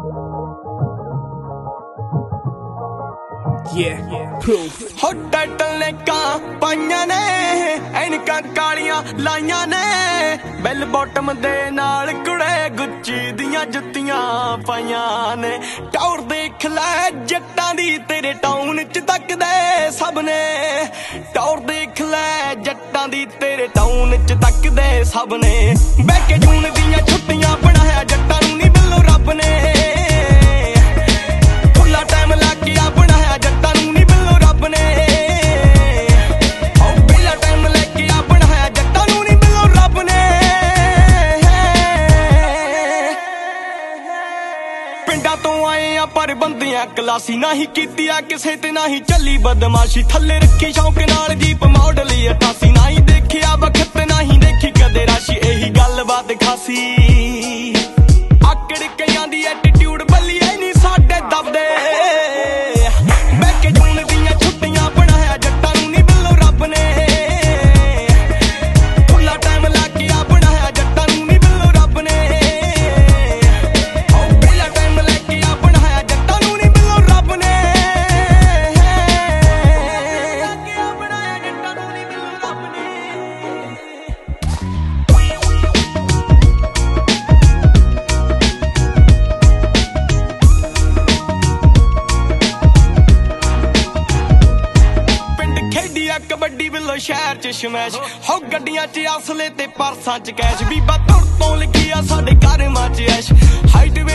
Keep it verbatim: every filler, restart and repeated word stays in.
ਹੋ ਟਾਈਟਲ ਨੇ ਕਾਂ ਪਾਈਆਂ ਨੇ ਐਨਕਾਂ ਕਾਲੀਆਂ ਲਾਈਆਂ ਨੇ ਬੈਲ ਬੋਟਮ ਦੇ ਨਾਲ ਕੁੜੇ ਗੁੱਚੀ ਦੀਆਂ ਜੁੱਤੀਆਂ ਪਾਈਆਂ ਨੇ ਟੌਰ ਦੇਖ ਲੈ ਜੱਟਾਂ ਦੀ ਤੇਰੇ ਟਾਊਨ ਚ ਤੱਕਦੇ ਸਭ ਨੇ ਟੌਰ ਦੇਖ ਲੈ ਜੱਟਾਂ ਦੀ ਤੇਰੇ ਟਾਊਨ ਚ ਤੱਕਦੇ ਸਭ ਨੇ ਬਹਿ ਕੇ ਜੂਨ ਦੀਆਂ ਛੁੱਟੀਆਂ ਬਣਾਇਆ ਜੱਟਾਂ ਨੂੰ ਨੀ ਬਿੱਲੋ ਰੱਬ ਨੇ ਖੁੱਲਾ ਟਾਈਮ ਲਾ ਕੇ ਆ ਬਣਾਇਆ ਜੱਟਾਂ ਨੂੰ ਨੀ ਬਿੱਲੋ ਰੱਬ ਨੇ ਉਹ ਬਿੱਲਾ ਟਾਈਮ ਲੈ ਕੇ ਆ ਬਣਾਇਆ ਜੱਟਾਂ ਨੂੰ ਨੀ ਬਿੱਲੋ ਰੱਬ ਨੇ ਪਿੰਡਾਂ ਤੋਂ ਆਏ ਆ ਪਰ ਬੰਦਿਆਂ ਕਲਾਸੀ ਨਾ ਹੀ ਕੀਤੀ ਆ ਕਿਸੇ ਤੇ ਨਾ ਹੀ ਚੱਲੀ ਬਦਮਾਸ਼ੀ ਥੱਲੇ ਰੱਖੀ ਸ਼ੌਂਕ ਨਾਲ ਜੀਪ ਮਾਡਲ ਅਠਾਸੀ ਨਾ ਹੀ ਦੇਖਿਆ ਵਖਤ ਨਾ ਹੀ ਦੇਖੀ ਕਦੇ ਰਾਸ਼ੀ ਇਹੀ ਗੱਲ ਬਾਤ ਖਾਸੀ ਆਕੜ ਕਈਆਂ ਦੀ ਐਟੀਟਿਊਡ ਬੱਲੀਏ ਨਹੀਂ ਸਾਡੇ ਦਬਦੇ ਬਹਿ ਕੇ ਜੂਨ ਦੀਆਂ ਛੁੱਟੀਆਂ ਬਣਾਇਆ ਜੱਟਾਂ ਨੂੰ ਨੀ ਬਿੱਲੋ ਰੱਬ ਨੇ ਖੁੱਲਾ ਟਾਈਮ ਲਾ ਕੇ ਆ ਬਣਾਇਆ ਜੱਟਾਂ ਨੂੰ ਨੀ ਬਿੱਲੋ ਰੱਬ ਨੇ ਉਹ ਬਿੱਲਾ ਟਾਈਮ ਲੈ ਕੇ ਆ ਬਣਾਇਆ ਜੱਟਾਂ ਨੂੰ ਨੀ ਬਿੱਲੋ ਰੱਬ ਨੇ ਲਾ ਕੇ ਆ ਬਣਾਇਆ ਜੱਟਾਂ ਨੂੰ ਨੀ ਬਿੱਲੋ ਰੱਬ ਨੇ ਕਬੱਡੀ ਵੱਲੋਂ ਸ਼ਹਿਰ ਚ ਸ਼ਮੈਸ਼ ਹੋ ਗੱਡੀਆਂ ਚ ਅਸਲੇ ਤੇ ਪਰਸਾਂ ਚ ਕੈਸ਼ ਬੀਬਾ ਤੁਰ ਤੋਂ ਲਿਖੀ ਆ ਸਾਡੇ ਘਰ ਮਾਂ ਚ ਐਸ਼ ਹਾਈਟ